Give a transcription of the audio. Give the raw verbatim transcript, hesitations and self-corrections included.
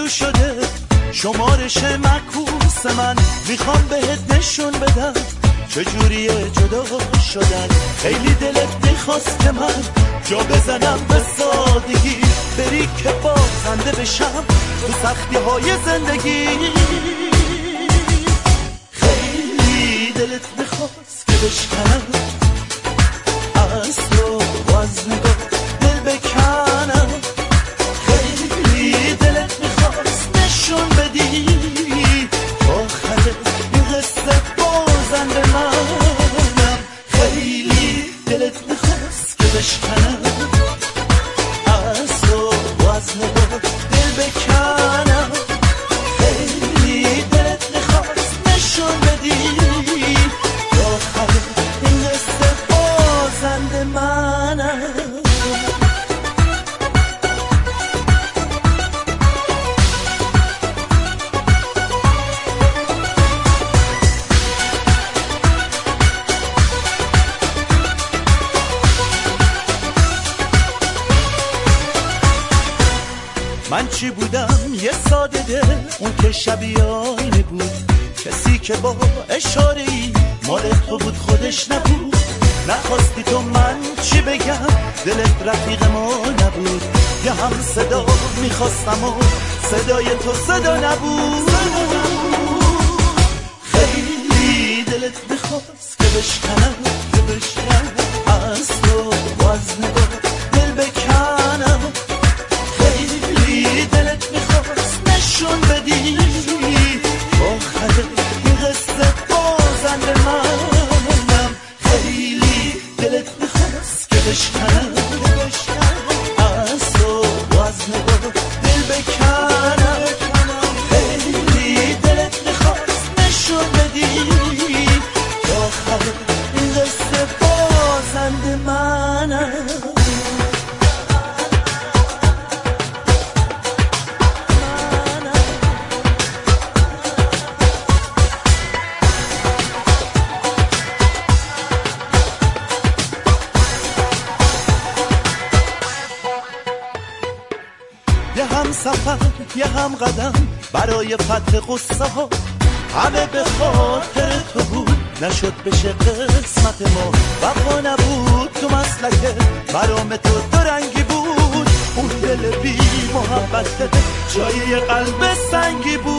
شروع شده شمارش معکوس من، میخوام بهت نشون بدم چجوریه جدا شدن. خیلی دلت میخواست که من جا بزنم به سادگی، بری که بازنده بشم تو سختی های زندگی. خیلی دلت میخواست که بشکنم از تو و از نگاه دل بکنم. خیلی دلت میخواست نشون بدی آخر این قصه بازنده منم. خیلی دلت میخواست که بشکنم از تو و از نگاه دل بکنم. خیلی دلت میخواست نشون بدی آخر این قصه بازنده منم. من چی بودم یه ساده دل، اون که شبیه آینه بود، کسی که با اشاره ای مال تو بود خودش نبود. نخواستی تو من چی بگم، دلت رفیق ما نبود. یه هم صدا میخواستم و صدای تو صدا نبود. خیلی دلت میخواست که بشکنم که بشکنم از تو و از نگاه دل بکنم. دلت میخواست نشون بدی آخر این قصه بازنده منم. خیلی دلت میخواست که بشکنم از تو و از نگاه دل بکنم. خیلی دلت میخواست نشون بدی آخر این قصه بازنده منم. یه هم سفر یه هم قدم برای فتح قصه ها، همه به خاطر تو بود نشد بشه قسمت ما. وفا نبود تو مسلکه برام تو دو رنگی بود، اون دل بی محبت جای قلب سنگی بود.